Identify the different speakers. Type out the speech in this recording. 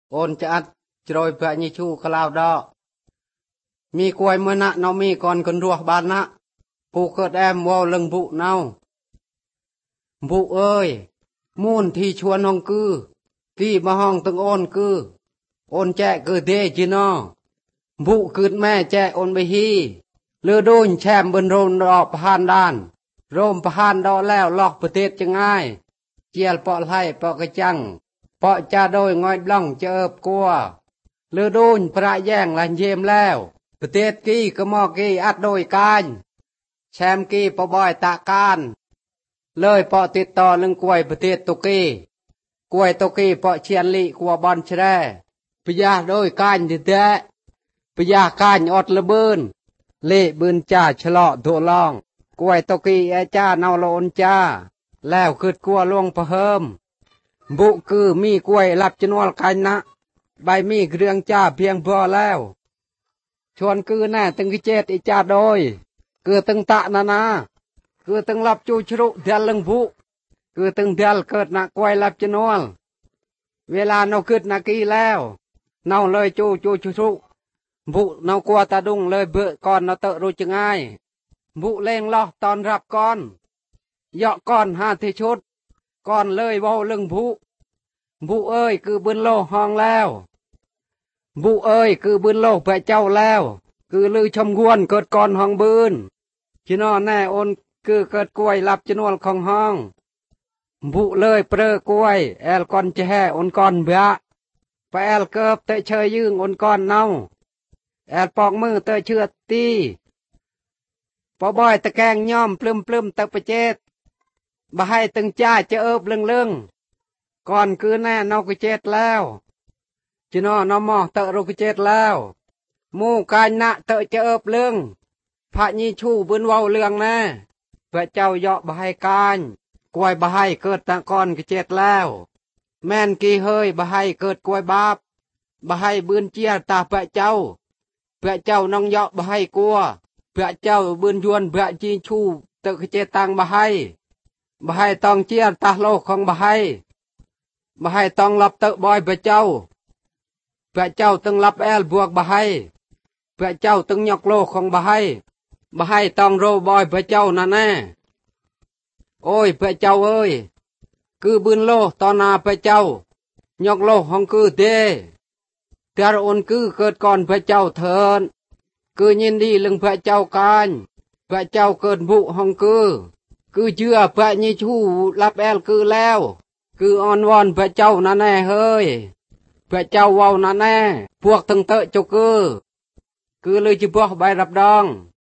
Speaker 1: โอนจะอัดจรอยพระยิชูกล่าวดอกมีกวยเมื่อนะเนามีก่อนคนรัวบานนะผู้เกิดแอมวอลลึงบุเนาบุเอ้ยมูนที่ชวนห้องคือกี่มาห้องตึงโอนคือโอนแจคือเดจินอบุคืดแม่แจโอนไปฮีเลือดูนแชมบนโรนรอพานดานโรมพานดอแล้วลอกประเทศจะง่ายเจียลปอไล่ปอกระจังปอจะโดยง่อยบล่องเจอบกลัวเลือดูนพระแย่งลันเยมแล้วประเทศกี้ก็มอกี้อัดโดยการแชมกี้ปอบอยตะการเลยปอติดต่อเรื่องกวยประเทศตุกีกวยตุกีปอเชียนลีกัวบอลแชร์พยาโดยการดิเตะพยาการอดระเบินเละบืนจ่าฉลอตัวลองกวยตุกีไอจ้าเนาโลนจ้าแล้วคืดกลัวลวงพะเฮิมบุคือมีกวยรับจนวลกันนะใบมีเครื่องจ้าเพียงพอแล้วชวนคือแน่ตึงกิเจตอิจ้าโดยคือตึงตะนาคือตึงรับจูชรุเดียลลึงบุคือตึงเดียลเกิดนักกวยรับจนวลเวลาเนาคืดนักกี้แล้วเนาเลยจูชรุบุเนากลัวตาดุงเลยเบื่อก่อนเนาเตะรู้จังไงบุเล่งล้อตอนรับก่อนเหยาะก่อน5 ทีชุดก่อนเลยเว้าเรื่องบุเอ้ยคือบุญโลห้องแล้วบุเอ้ยคือบุญโลพระเจ้าแล้วคือลือชมกวนเกิดก่อนห้องบืนชินอแน่โอนคือเกิดกล้วยรับจนวลของห้องบุเลยเปรอกล้วยแอลก่อนจะแห่โอนก่อนเบื่อไปแอลเกิบเตะเชยยืงโอนก่อนเนาแอลปอกมือเตะเชือตีปอบอยตะแกงย่อมปลึมตะประเจตบ่ให้ตึงจ้าจะเรื่องก่อนคือแน่นอกเจตแล้วจินอนมอเตะรุกเจตแล้วมูกายนะเตะจะเรื่องพระยีชูบืนเว้าเรื่องแน่พระเจ้าเหาะบ่ให้การกวยบ่ให้เกิดตะก่อนกเจตแล้วแม่นกี่เฮยบ่ให้เกิดกวยบาปบ่ให้บืนเจียตาพระเจ้าน้องเหาะบ่ให้กลัวพระเจ้าบืนยวนพระยีชูเตะเจตังบ่ให้ต้องเจียตาโลกของบ่ให้ต้องรับเตะบอยพระเจ้าต้องรับแอลบวกบ่ให้พระเจ้าต้องยกโลกของบ่ให้ต้องโรบอยพระเจ้านั่นแน่โอ้ยพระเจ้าเอ้ยคือบืนโลกตอนนาพระเจ้ายกโลกของคือเตแต่โอนคือเกิดก่อนพระเจ้าเถินคือยินดีเรื่องพระเจ้าการพระเจ้าเกิดบุของคือเชื่อพระยิชูรับแอลคือแล้วคืออ่อนวอนพระเจ้านั่นแน่เฮ้ยพระเจ้าเว้านั่นแน่พวกทั้งเตะเจ้าคือเลยจะพวกใบรับรอง